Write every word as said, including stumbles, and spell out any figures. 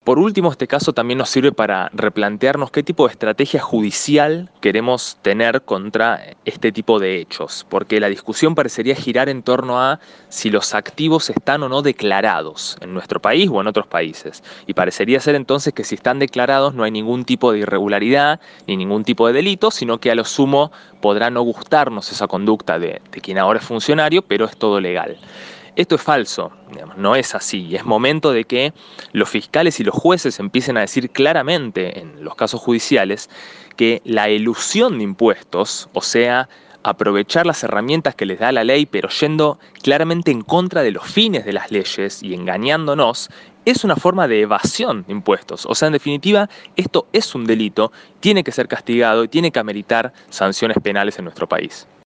Por último, este caso también nos sirve para replantearnos qué tipo de estrategia judicial queremos tener contra este tipo de hechos, porque la discusión parecería girar en torno a si los activos están o no declarados en nuestro país o en otros países. Y parecería ser entonces que si están declarados no hay ningún tipo de irregularidad ni ningún tipo de delito, sino que a lo sumo podrá no gustarnos esa conducta de, de quien ahora es funcionario, pero es todo legal. Esto es falso, digamos, no es así. Es momento de que los fiscales y los jueces empiecen a decir claramente en los casos judiciales que la elusión de impuestos, o sea, aprovechar las herramientas que les da la ley, pero yendo claramente en contra de los fines de las leyes y engañándonos, es una forma de evasión de impuestos. O sea, en definitiva, esto es un delito, tiene que ser castigado y tiene que ameritar sanciones penales en nuestro país.